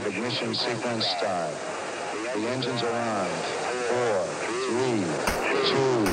5, ignition sequence start. The engines are on. 4, 3, 2,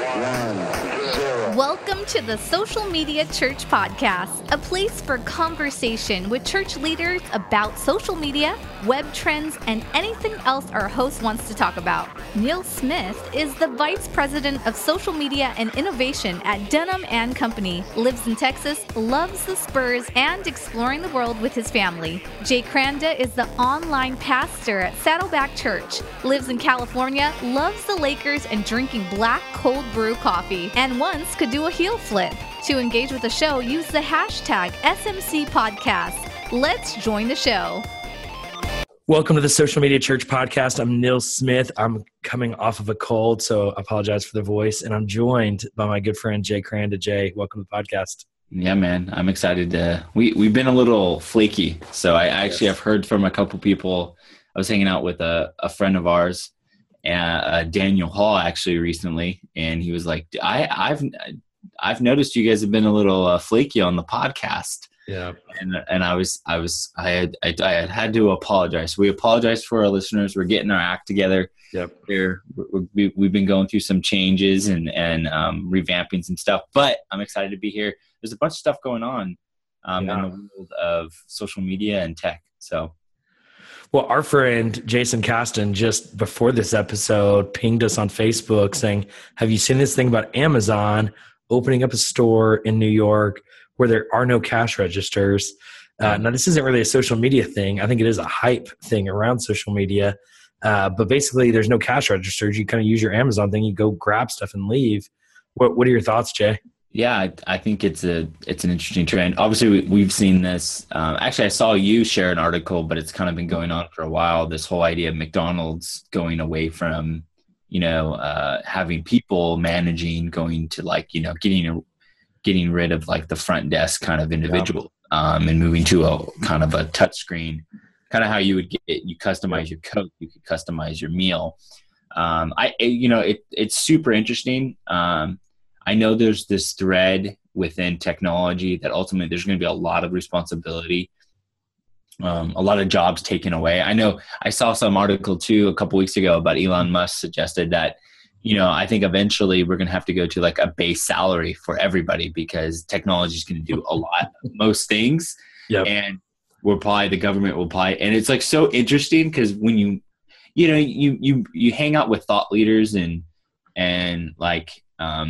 1, 0. Welcome to the Social Media Church Podcast, a place for conversation with church leaders about social media, web trends, and anything else our host wants to talk about. Neil Smith is the Vice President of Social Media and Innovation at Dunham & Company, lives in Texas, loves the Spurs, and exploring the world with his family. Jay Kranda is the online pastor at Saddleback Church, lives in California, loves the Lakers, and drinking black cold brew coffee, and once could do a heel flip. To engage with the show, use the hashtag SMC Podcast. Let's join the show. Welcome to the Social Media Church Podcast. I'm Neil Smith. I'm coming off of a cold, so I apologize for the voice. And I'm joined by my good friend, Jay Kranda. Jay, welcome to the podcast. Yeah, man. I'm excited to – we've been a little flaky. So I actually have heard from a couple people. I was hanging out with a friend of ours, Daniel Hall, actually recently, and he was like, I've noticed you guys have been a little flaky on the podcast. Yeah. And I had to apologize. We apologize for our listeners. We're getting our act together. Yep. We've been going through some changes and revamping some stuff, but I'm excited to be here. There's a bunch of stuff going on in the world of social media and tech. So. Well, our friend Jason Caston just before this episode pinged us on Facebook saying, have you seen this thing about Amazon opening up a store in New York where there are no cash registers? Now, this isn't really a social media thing. I think it is a hype thing around social media. But basically, there's no cash registers. You kind of use your Amazon thing. You go grab stuff and leave. What are your thoughts, Jay? Yeah, I think it's an interesting trend. Obviously, we've seen this. Actually, I saw you share an article, but it's kind of been going on for a while. This whole idea of McDonald's going away from, having people managing, going to getting rid of like the front desk kind of individual, and moving to a kind of a touch screen, kind of how you would you customize your Coke, you could customize your meal. It's super interesting. I know there's this thread within technology that ultimately there's going to be a lot of responsibility, a lot of jobs taken away. I know I saw some article too a couple weeks ago about Elon Musk suggested that, I think eventually we're going to have to go to like a base salary for everybody because technology is going to do a lot, most things. Yep. And the government will apply. And it's like so interesting because when you hang out with thought leaders and like,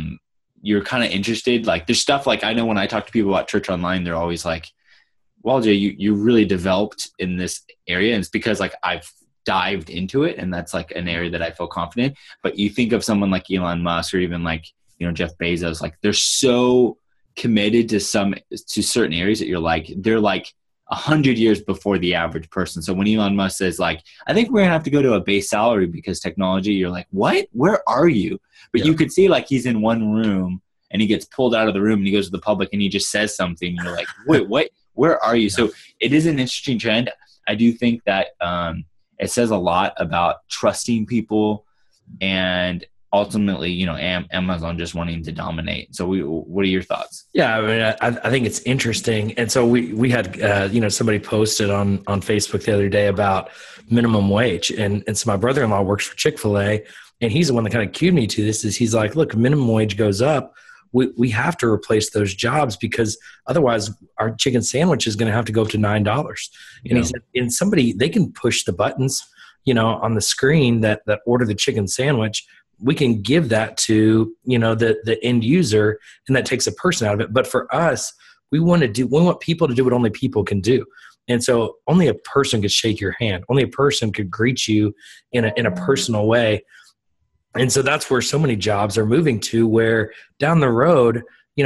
you're kind of interested. Like there's stuff like I know when I talk to people about church online, they're always like, well, Jay, you really developed in this area. And it's because like I've dived into it and that's like an area that I feel confident. But you think of someone like Elon Musk or even like, Jeff Bezos, like they're so committed to certain areas that they're like 100 years before the average person. So when Elon Musk says like, I think we're gonna have to go to a base salary because technology, you're like, what? Where are you? But you could see like he's in one room and he gets pulled out of the room and he goes to the public and he just says something. You're like, wait, what? Where are you? So it is an interesting trend. I do think that it says a lot about trusting people and ultimately, Amazon just wanting to dominate. So what are your thoughts? Yeah, I mean, I think it's interesting. And so we had, somebody posted on Facebook the other day about minimum wage. And so my brother-in-law works for Chick-fil-A and he's the one that kind of cued me to this is he's like, look, minimum wage goes up. We have to replace those jobs because otherwise our chicken sandwich is going to have to go up to $9. And he said, they can push the buttons, on the screen that order the chicken sandwich. We can give that to, the end user and that takes a person out of it. But for us, we want people to do what only people can do. And so only a person could shake your hand. Only a person could greet you in a personal way. And so that's where so many jobs are moving to where down the road,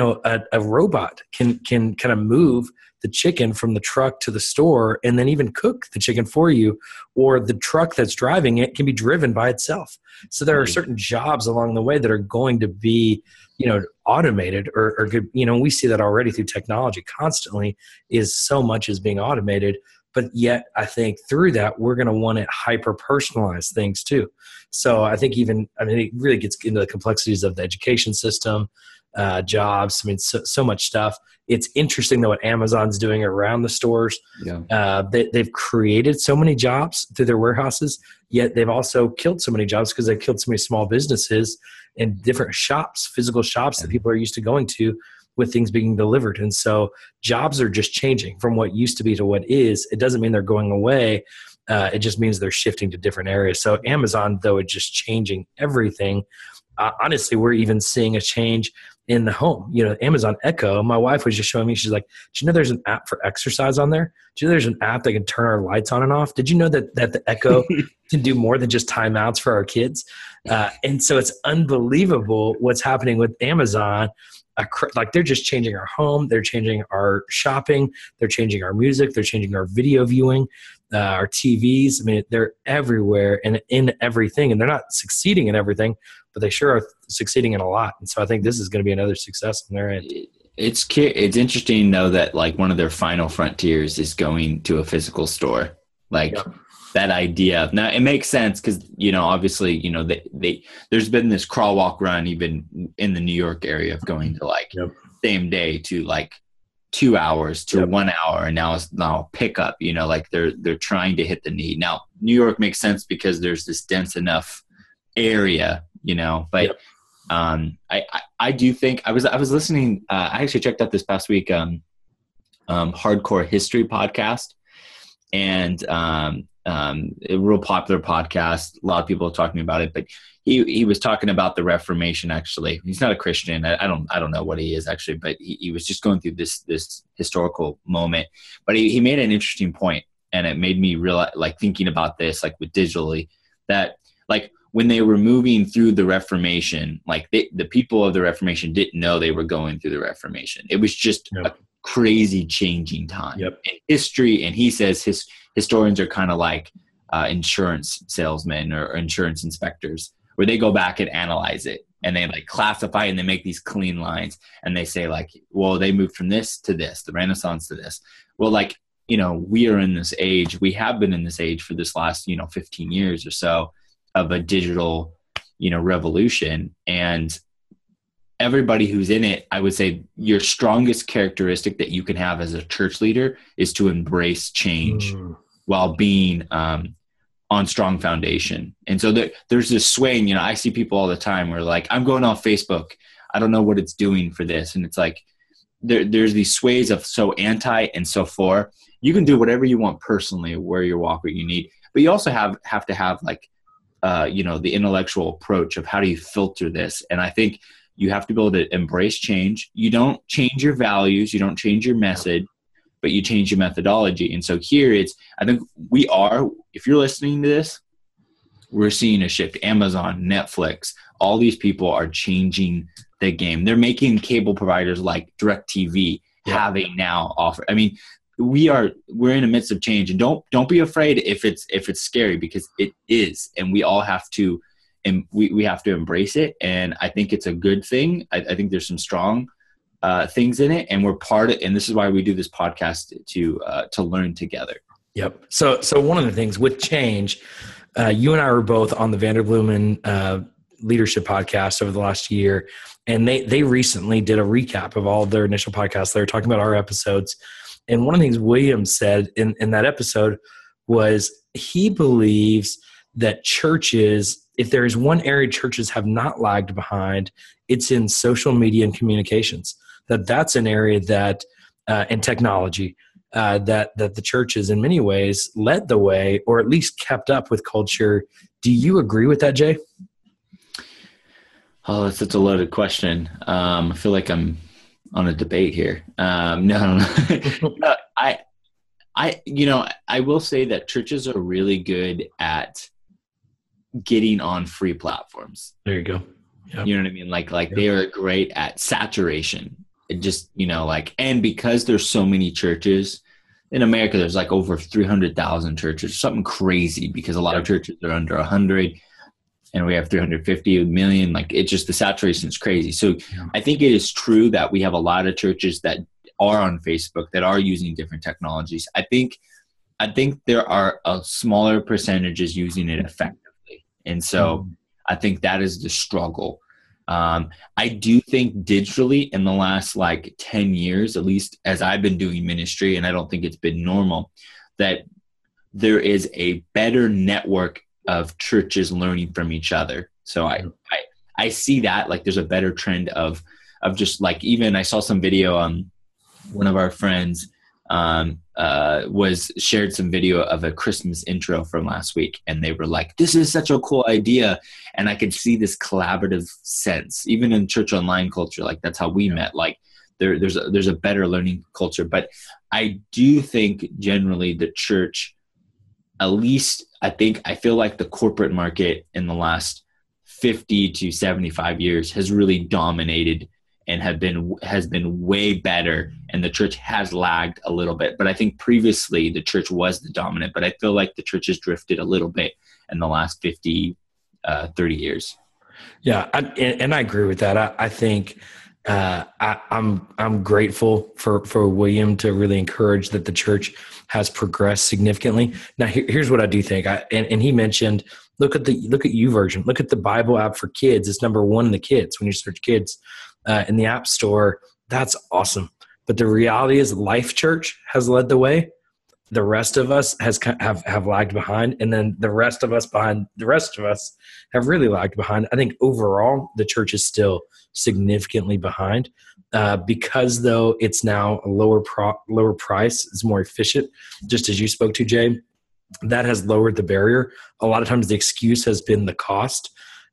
a robot can kind of move the chicken from the truck to the store and then even cook the chicken for you, or the truck that's driving it can be driven by itself. So there are certain jobs along the way that are going to be, automated or good. We see that already through technology constantly is so much is being automated. But yet I think through that, we're going to want to hyper-personalize things too. So I think it really gets into the complexities of the education system, jobs. I mean, so much stuff. It's interesting though what Amazon's doing around the stores. Yeah. They've created so many jobs through their warehouses, yet they've also killed so many jobs because they've killed so many small businesses and different shops, physical shops that people are used to going to with things being delivered. And so jobs are just changing from what used to be to what is. It doesn't mean they're going away. It just means they're shifting to different areas. So Amazon, though, is just changing everything. Honestly, we're even seeing a change in the home. Amazon Echo, my wife was just showing me, she's like, "Do you know there's an app for exercise on there? Do you know there's an app that can turn our lights on and off? Did you know that the Echo can do more than just timeouts for our kids?" And so it's unbelievable what's happening with Amazon. Like they're just changing our home. They're changing our shopping. They're changing our music. They're changing our video viewing, our TVs. I mean, they're everywhere and in everything. And they're not succeeding in everything, but they sure are succeeding in a lot. And so I think this is going to be another success on their end. It's interesting to know that like one of their final frontiers is going to a physical store. Like that idea. Now it makes sense because, obviously, there's been this crawl, walk, run even in the New York area of going to like same day to like 2 hours to 1 hour. And now it's pickup, like they're trying to hit the need. Now, New York makes sense because there's this dense enough area, but I do think I was listening. I actually checked out this past week, Hardcore History podcast, and a real popular podcast. A lot of people are talking about it, but he was talking about the Reformation. Actually, he's not a Christian. I don't know what he is actually, but he was just going through this historical moment. But he made an interesting point, and it made me realize, like thinking about this, like with digitally, that like when they were moving through the Reformation, like the people of the Reformation didn't know they were going through the Reformation. It was just a crazy changing time in history. And he says historians are kind of like insurance salesmen or insurance inspectors, where they go back and analyze it and they like classify and they make these clean lines and they say like, well, they moved from this to this, the Renaissance to this. Well, like, we are in this age, we have been in this age for this last, 15 years or so of a digital, revolution. And everybody who's in it, I would say your strongest characteristic that you can have as a church leader is to embrace change while being on strong foundation. And so there's this swaying, I see people all the time where like, I'm going off Facebook. I don't know what it's doing for this. And it's like, there's these sways of so anti and so for. You can do whatever you want personally, where you walk, what you need, but you also have to have like, the intellectual approach of how do you filter this. And I think you have to be able to embrace change. You don't change your values. You don't change your message, but you change your methodology. And so here I think if you're listening to this, we're seeing a shift. Amazon, Netflix, all these people are changing the game. They're making cable providers like DirecTV have a now offer. I mean, we're in the midst of change, and don't be afraid if it's scary, because it is, and we all have to, and we have to embrace it. And I think it's a good thing. I think there's some strong things in it, and we're part of, and this is why we do this podcast to learn together. Yep. So one of the things with change, you and I were both on the Vanderbloemen leadership podcast over the last year, and they recently did a recap of all of their initial podcasts. They were talking about our episodes. And one of the things William said in that episode was he believes that churches, if there is one area churches have not lagged behind, it's in social media and communications. That's an area that, and technology, that the churches in many ways led the way, or at least kept up with culture. Do you agree with that, Jay? Oh, that's such a loaded question. I feel like I'm on a debate here. No. I will say that churches are really good at getting on free platforms. There you go. Yep. You know what I mean? Like they are great at saturation. It just, and because there's so many churches in America, there's like over 300,000 churches, something crazy, because a lot of churches are under 100. And we have 350 million. Like, it's just, the saturation is crazy. So I think it is true that we have a lot of churches that are on Facebook, that are using different technologies. I think there are a smaller percentages using it effectively. And so I think that is the struggle. I do think digitally in the last like 10 years, at least as I've been doing ministry, and I don't think it's been normal, that there is a better network of churches learning from each other. So I see that, like, there's a better trend of just like, even I saw some video on one of our friends shared some video of a Christmas intro from last week, and they were like, this is such a cool idea. And I could see this collaborative sense, even in church online culture. Like, that's how we met. Like, there's a better learning culture. But I do think generally the church, at least I feel like the corporate market in the last 50 to 75 years has really dominated and has been way better, and the church has lagged a little bit. But I think previously the church was the dominant, but I feel like the church has drifted a little bit in the last 50, 30 years. Yeah, and I agree with that. I think I'm grateful for William to really encourage that the church has progressed significantly. Now, here's what I do think. And he mentioned, look at YouVersion, look at the Bible app for kids. It's number one in the kids when you search kids in the App Store. That's awesome. But the reality is, Life Church has led the way. The rest of us have lagged behind, and then the rest of us have really lagged behind. I think overall the church is still significantly behind because, though, it's now a lower price, it's more efficient. Just as you spoke to, Jay, that has lowered the barrier. A lot of times the excuse has been the cost,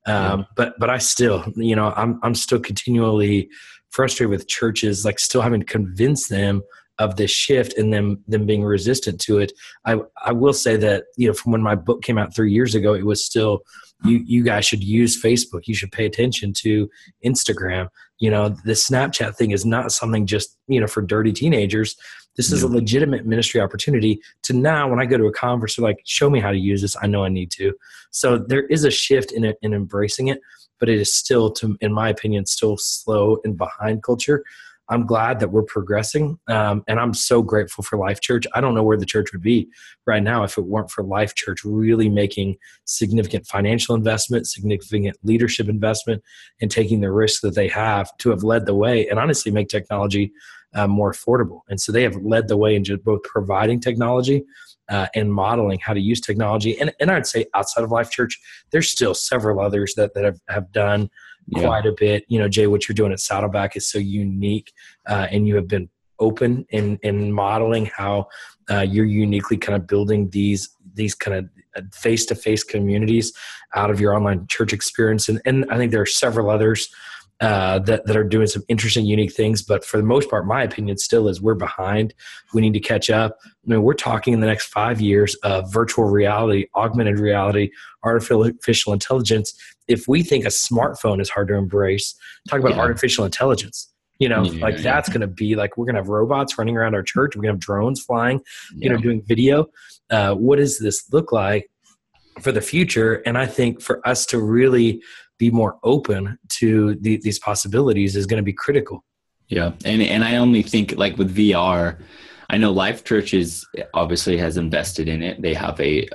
but I still, I'm still continually frustrated with churches, like, still having to convince them of this shift and them being resistant to it. I will say that, from when my book came out 3 years ago, it was still, you guys should use Facebook. You should pay attention to Instagram. The Snapchat thing is not something just, for dirty teenagers. This is a legitimate ministry opportunity to now, when I go to a conference, they're like, show me how to use this. I know I need to. So there is a shift in it, in embracing it, but it is still, in my opinion, still slow and behind culture. I'm glad that we're progressing, and I'm so grateful for Life Church. I don't know where the church would be right now if it weren't for Life Church really making significant financial investment, significant leadership investment, and taking the risk that they have to have led the way and honestly make technology more affordable. And so they have led the way in just both providing technology and modeling how to use technology. And I'd say outside of Life Church, there's still several others that have done quite a bit. Jay, what you're doing at Saddleback is so unique, and you have been open in modeling how you're uniquely kind of building these kind of face-to-face communities out of your online church experience. And I think there are several others that are doing some interesting, unique things. But for the most part, my opinion still is we're behind. We need to catch up. We're talking in the next 5 years of virtual reality, augmented reality, artificial intelligence. If we think a smartphone is hard to embrace, talk about artificial intelligence. That's going to be like, we're going to have robots running around our church. We're going to have drones flying, doing video. What does this look like for the future? And I think for us to really be more open to these possibilities is going to be critical. Yeah. And I only think, like, with VR, I know Life Churches obviously has invested in it. They have a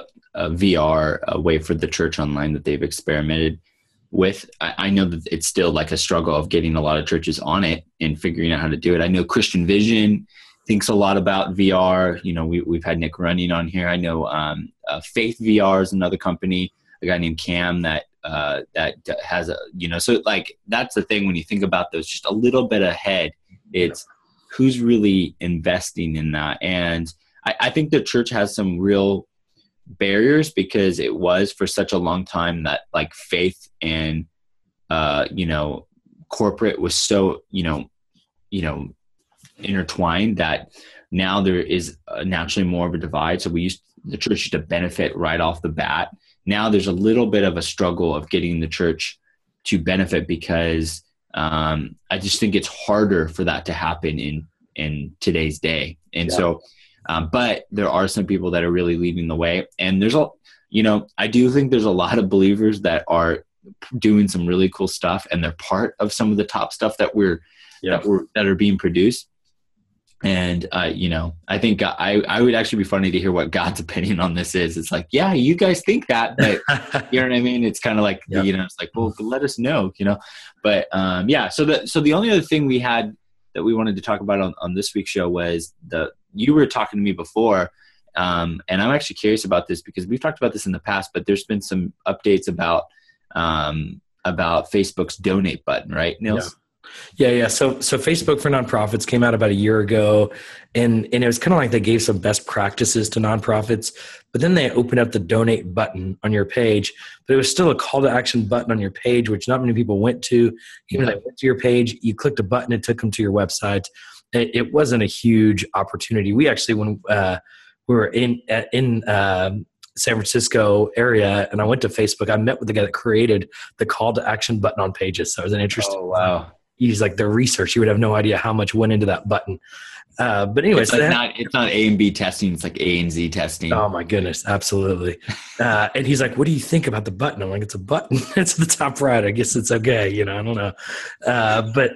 VR way for the church online that they've experimented with. I know that it's still like a struggle of getting a lot of churches on it and figuring out how to do it. I know Christian Vision thinks a lot about VR. We've had Nick Running on here. I know Faith VR is another company, a guy named Cam that has so, like, that's the thing when you think about those just a little bit ahead, it's who's really investing in that. And I think the church has some real barriers because it was for such a long time that, like, faith and corporate was so intertwined that now there is naturally more of a divide. So the church used to benefit right off the bat. Now there's a little bit of a struggle of getting the church to benefit because I just think it's harder for that to happen in today's day. And so, but there are some people that are really leading the way. And there's I do think there's a lot of believers that are doing some really cool stuff, and they're part of some of the top stuff that that are being produced. And, I think I would actually be funny to hear what God's opinion on this is. It's like, yeah, you guys think that, but you know what I mean? It's kind of like, it's like, well, let us know, but So the only other thing we had that we wanted to talk about on this week's show was you were talking to me before, and I'm actually curious about this because we've talked about this in the past, but there's been some updates about Facebook's donate button, right, Nils? Yeah. So Facebook for Nonprofits came out about a year ago, and it was kind of like they gave some best practices to nonprofits, but then they opened up the donate button on your page, but it was still a call to action button on your page, which not many people went to. Even if they went to your page, you clicked a button, it took them to your website. It wasn't a huge opportunity. We actually, when we were in San Francisco area, and I went to Facebook, I met with the guy that created the call to action button on pages. So it was an interesting. Oh, wow. He's like the research. You would have no idea how much went into that button. But anyways, it's not A and B testing. It's like A and Z testing. Oh my goodness. Absolutely. And he's like, what do you think about the button? I'm like, it's a button. It's the top right. I guess it's okay. I don't know. But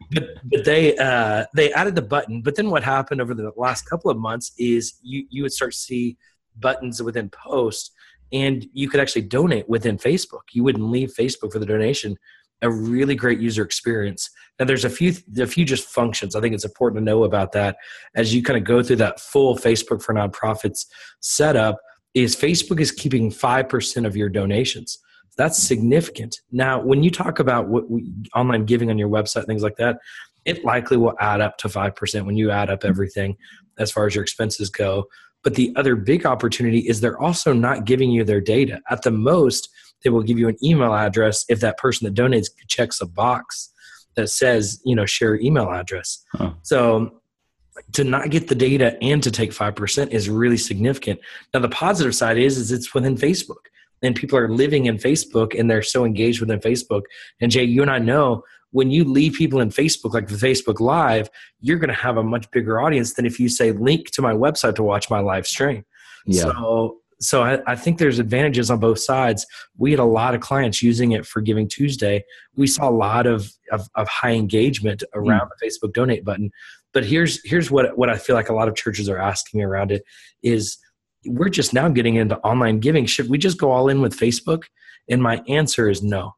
they added the button, but then what happened over the last couple of months is you would start to see buttons within posts, and you could actually donate within Facebook. You wouldn't leave Facebook for the donation. A really great user experience. Now there's a few just functions. I think it's important to know about that as you kind of go through that full Facebook for Nonprofits setup. Is Facebook is keeping 5% of your donations. That's significant. Now, when you talk about online giving on your website, things like that, it likely will add up to 5% when you add up everything as far as your expenses go. But the other big opportunity is they're also not giving you their data. At the most, they will give you an email address if that person that donates checks a box that says, share email address. Huh. So to not get the data and to take 5% is really significant. Now, the positive side is it's within Facebook, and people are living in Facebook, and they're so engaged within Facebook. And Jay, you and I know when you leave people in Facebook, like the Facebook Live, you're going to have a much bigger audience than if you say, link to my website to watch my live stream. Yeah. So I think there's advantages on both sides. We had a lot of clients using it for Giving Tuesday. We saw a lot of high engagement around the Facebook donate button. But here's what I feel like a lot of churches are asking around it is, we're just now getting into online giving. Should we just go all in with Facebook? And my answer is no.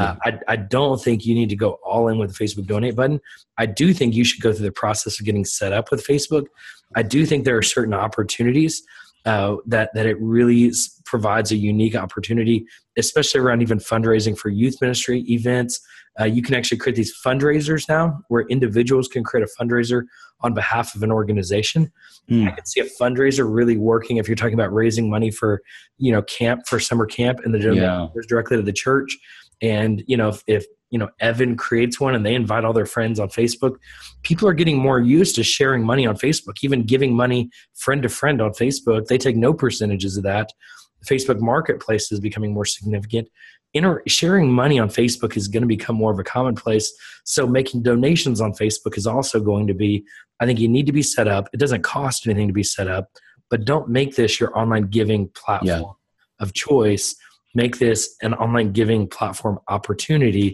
I don't think you need to go all in with the Facebook donate button. I do think you should go through the process of getting set up with Facebook. I do think there are certain opportunities that it really provides a unique opportunity, especially around even fundraising for youth ministry events. You can actually create these fundraisers now where individuals can create a fundraiser on behalf of an organization. I can see a fundraiser really working if you're talking about raising money for, camp, for summer camp, and the donation goes directly to the church. And, if Evan creates one and they invite all their friends on Facebook, people are getting more used to sharing money on Facebook, even giving money friend to friend on Facebook. They take no percentages of that. The Facebook marketplace is becoming more significant. Sharing money on Facebook is going to become more of a commonplace. So making donations on Facebook is also going to be, I think you need to be set up. It doesn't cost anything to be set up, but don't make this your online giving platform of choice. Make this an online giving platform opportunity.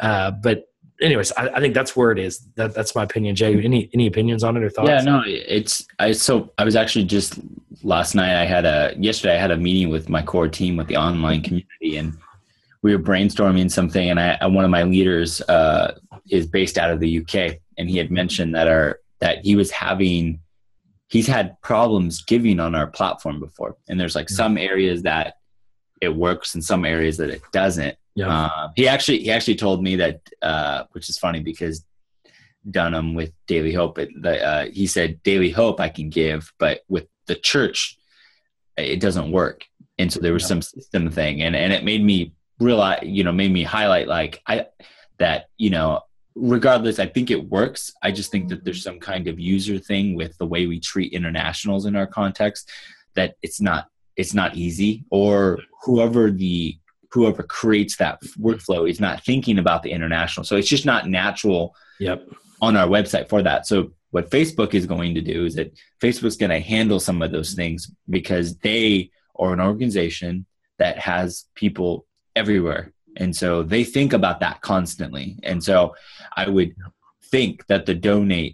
But anyways, I think that's where it is. That's my opinion. Jay, any opinions on it or thoughts? Yeah, no, so I was actually just last night, yesterday I had a meeting with my core team with the online community, and we were brainstorming something, and one of my leaders is based out of the UK, and he had mentioned that he's had problems giving on our platform before. And there's like some areas that it works and some areas that it doesn't. Yeah. He actually told me that, which is funny because Dunham with Daily Hope, he said Daily Hope I can give, but with the church, it doesn't work. And so there was some system thing, and it made me realize, made me highlight regardless, I think it works. I just think that there's some kind of user thing with the way we treat internationals in our context, that it's not easy, or whoever creates that workflow is not thinking about the international. So it's just not natural on our website for that. So what Facebook is going to do is that Facebook's going to handle some of those things, because they are an organization that has people everywhere. And so they think about that constantly. And so I would think that the donate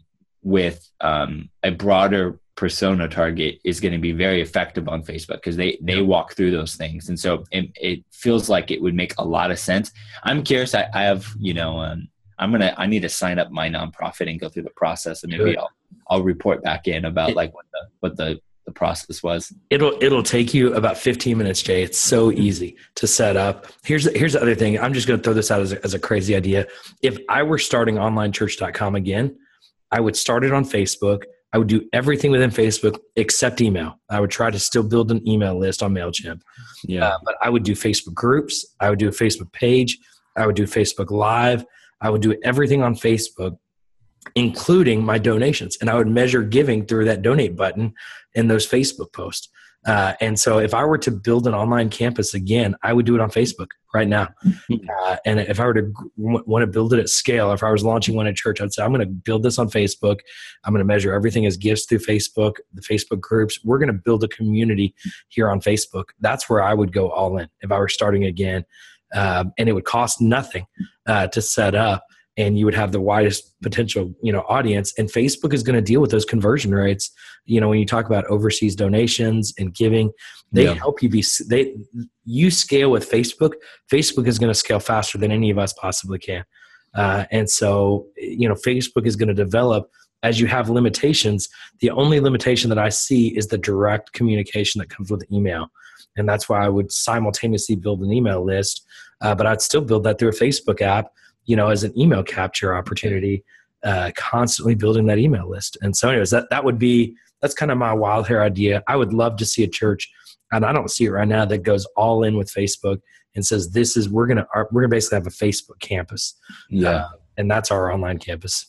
with a broader persona target is going to be very effective on Facebook, because they walk through those things. And so it feels like it would make a lot of sense. I'm curious. I have, I need to sign up my nonprofit and go through the process, and maybe I'll report back in about like what the process was. It'll take you about 15 minutes, Jay. It's so easy to set up. Here's the other thing. I'm just going to throw this out as a crazy idea. If I were starting onlinechurch.com again, I would start it on Facebook. I would do everything within Facebook except email. I would try to still build an email list on MailChimp. Yeah. But I would do Facebook groups. I would do a Facebook page. I would do Facebook Live. I would do everything on Facebook, including my donations. And I would measure giving through that donate button in those Facebook posts. And so if I were to build an online campus again, I would do it on Facebook right now. And if I were to want to build it at scale, if I was launching one at church, I'd say, I'm going to build this on Facebook. I'm going to measure everything as gifts through Facebook, the Facebook groups. We're going to build a community here on Facebook. That's where I would go all in if I were starting again. And it would cost nothing to set up. And you would have the widest potential, audience. And Facebook is going to deal with those conversion rates. When you talk about overseas donations and giving, they help you you scale with Facebook. Facebook is going to scale faster than any of us possibly can. And so, Facebook is going to develop as you have limitations. The only limitation that I see is the direct communication that comes with email. And that's why I would simultaneously build an email list, but I'd still build that through a Facebook app, as an email capture opportunity, constantly building that email list. And so anyways, that's kind of my wild hair idea. I would love to see a church, and I don't see it right now, that goes all in with Facebook and says, we're going to basically have a Facebook campus. Yeah. And that's our online campus.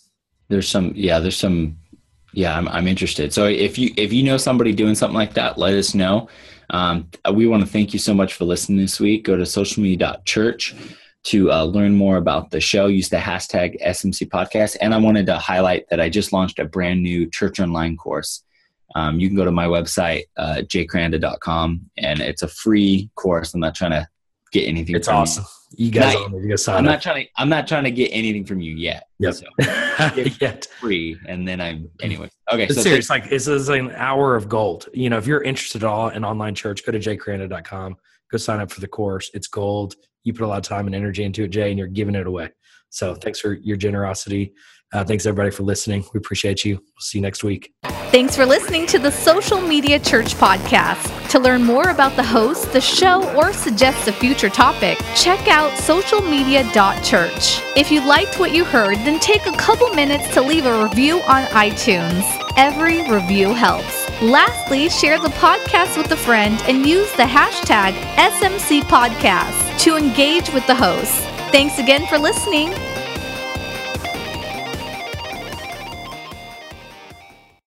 I'm interested. So if you know somebody doing something like that, let us know. We want to thank you so much for listening this week. Go to socialmedia.church to learn more about the show. Use the hashtag SMC podcast. And I wanted to highlight that I just launched a brand new church online course. You can go to my website, jkranda.com, and it's a free course. I'm not trying to get anything. It's awesome. You guys are going to sign up. I'm not trying to get anything from you yet. Yep. So it's free. And then anyway. Okay. It's serious. It's an hour of gold. If you're interested at all in online church, go to jkranda.com, go sign up for the course. It's gold. You put a lot of time and energy into it, Jay, and you're giving it away. So thanks for your generosity. Thanks everybody for listening. We appreciate you. We'll see you next week. Thanks for listening to the Social Media Church podcast. To learn more about the host, the show, or suggest a future topic, check out socialmedia.church. If you liked what you heard, then take a couple minutes to leave a review on iTunes. Every review helps. Lastly, share the podcast with a friend and use the hashtag SMC Podcast to engage with the host. Thanks again for listening.